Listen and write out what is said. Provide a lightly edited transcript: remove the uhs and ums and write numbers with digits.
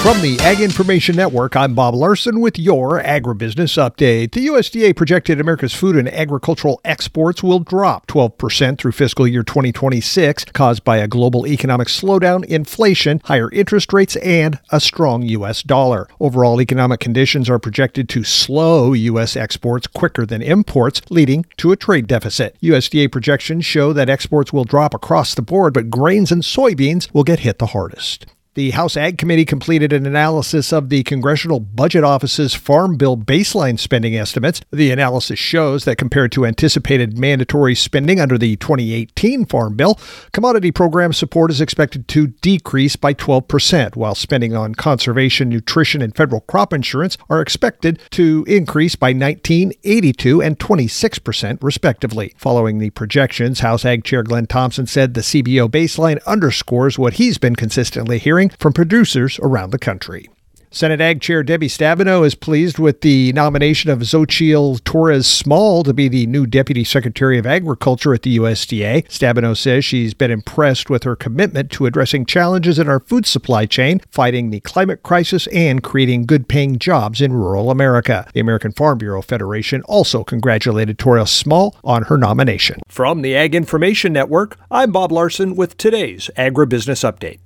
From the Ag Information Network, I'm Bob Larson with your Agribusiness Update. The USDA projected America's food and agricultural exports will drop 12% through fiscal year 2026, caused by a global economic slowdown, inflation, higher interest rates, and a strong U.S. dollar. Overall economic conditions are projected to slow U.S. exports quicker than imports, leading to a trade deficit. USDA projections show that exports will drop across the board, but grains and soybeans will get hit the hardest. The House Ag Committee completed an analysis of the Congressional Budget Office's Farm Bill baseline spending estimates. The analysis shows that compared to anticipated mandatory spending under the 2018 Farm Bill, commodity program support is expected to decrease by 12%, while spending on conservation, nutrition, and federal crop insurance are expected to increase by 19%, 82%, and 26%, respectively. Following the projections, House Ag Chair Glenn Thompson said the CBO baseline underscores what he's been consistently hearing from producers around the country. Senate Ag Chair Debbie Stabenow is pleased with the nomination of Xochitl Torres-Small to be the new Deputy Secretary of Agriculture at the USDA. Stabenow says she's been impressed with her commitment to addressing challenges in our food supply chain, fighting the climate crisis, and creating good-paying jobs in rural America. The American Farm Bureau Federation also congratulated Torres-Small on her nomination. From the Ag Information Network, I'm Bob Larson with today's Agribusiness Update.